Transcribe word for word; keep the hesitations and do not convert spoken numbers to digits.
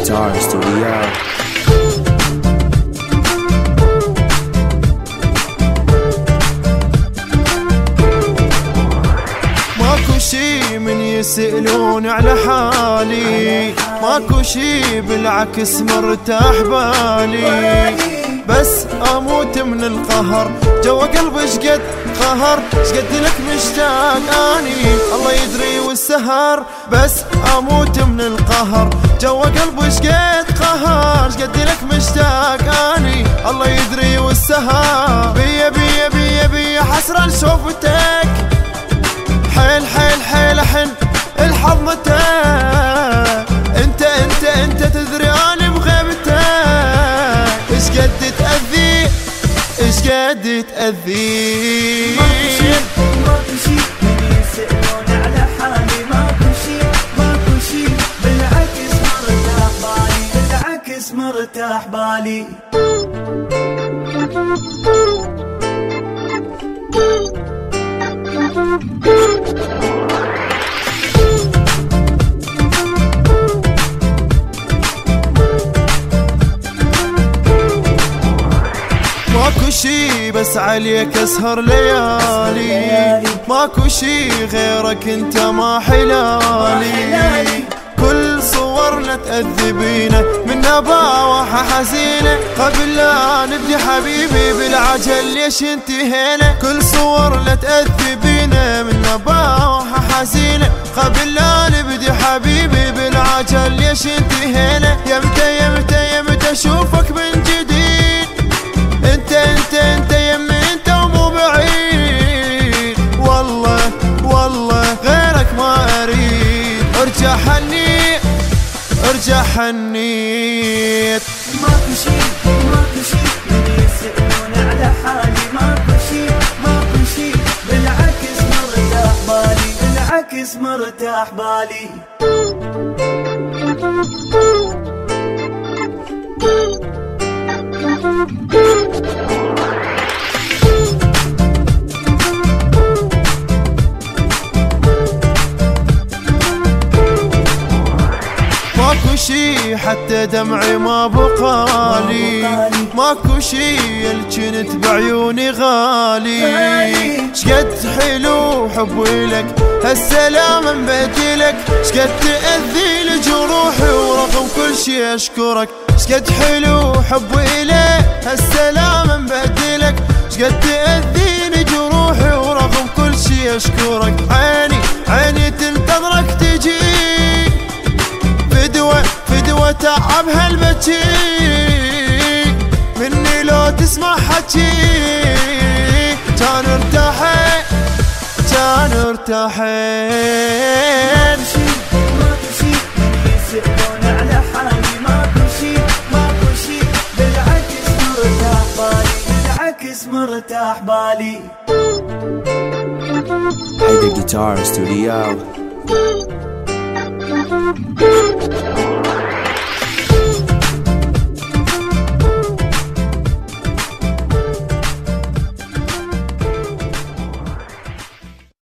Guitar Studio. ماكو شي من يسألون على حالي، ماكو شي بالعكس مرتاح بالي، بس اموت من القهر جوا قلبي شقد قهر، شقد لك مشتاق اني الله يدري والسهر، بس اموت من القهر جوا قلبي شقد قهر، شقد لك مشتاق اني الله يدري والسهر، بيا بيا بيا بيا حسرة شوفتك، حيل حيل حيل حن الحضنتك، انت انت انت تدري اني بغيبتك، ايش قد تأذي ايش قد تأذي. ماكو شي من يسألون على حالي، ماكو شي ماكو شي بالعكس مرتاح بالي، بالعكس مرتاح بالي. ماكو شي بس عليك اسهر ليالي، ماكو شي غيرك انت ما حلالي، كل صورنا تأذبينا من نباوح حزينة، قبل لا نبدي حبيبي بالعجل ليش انتهينا، كل صورنا تأذبينا من نباوح حزينة، قبل لا نبدي حبيبي بالعجل ليش انتهينا، يمتى يمتى يمتى اشوفك من جديد، انت انت انت يمي انت ومو بعيد، والله والله غيرك ما اريد، ارجع حنيت ارجع حنيت. ماكو شي ماكو شي من يسألون على حالي، ماكو شي ماكو شي بالعكس مرتاح بالي، بالعكس مرتاح بالي. ماكو شي حتى دمعي ما بقالي، ماكو شي الجنت بعيوني غالي، شقد حلو حبي لك هالسلام مبدلك، شقد تأذي لجروحي ورغم كل شي اشكرك، شقد حلو حبي لك هالسلام مبدلك، شقد تأذي لجروحي ورغم كل شي اشكرك، عيني عيني تنتظرك تجي، فدوة فدوة تعب هالبكي، مني لو تسمع حكي، كان ارتاحين كان ارتاحين. ماكو شي من يسألون على حالي، ماكو شي ماكو شي بالعكس مرتاح بالي، بالعكس مرتاح بالي. Hey, the Guitar Studio.